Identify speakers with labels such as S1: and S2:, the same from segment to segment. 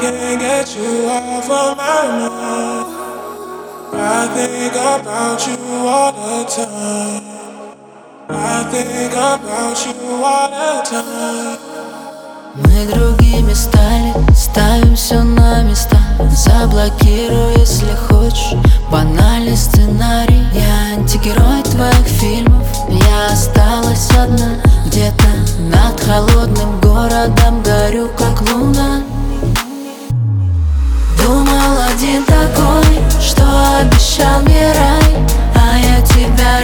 S1: can't get you off of my mind. I think about you all the time. I think about you all the time.
S2: Мы другими стали, ставим все на места. Заблокируй, если хочешь, банальный сценарий. Я антигерой твоих фильмов. Я осталась одна, где-то над холодным городом горю, как луна. Думал один такой, что обещал мне рай, а я тебя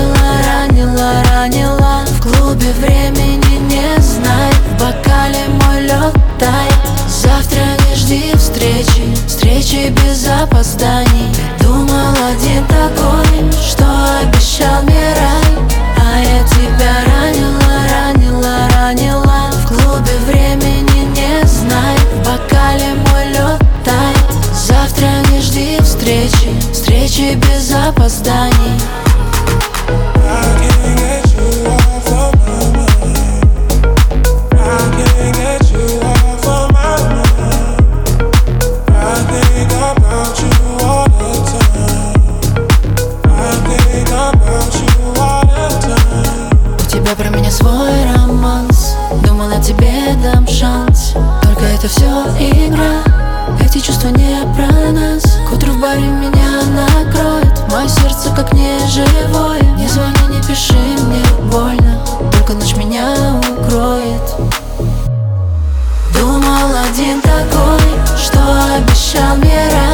S2: ранила. В клубе времени не знай, в бокале мой лед тает. Завтра не жди встречи без опозданий. Думал один такой, что обещал мне рай, а я тебя ранила. В клубе времени не знай, в бокале мой лед тает. Завтра не жди встречи без опозданий. Про меня свой романс, думал, я тебе дам шанс. Только это все игра, эти чувства не про нас. К утру в баре меня накроет, мое сердце как неживое. Не звони, не пиши, мне больно, только ночь меня укроет. Думал один такой, что обещал мне рай,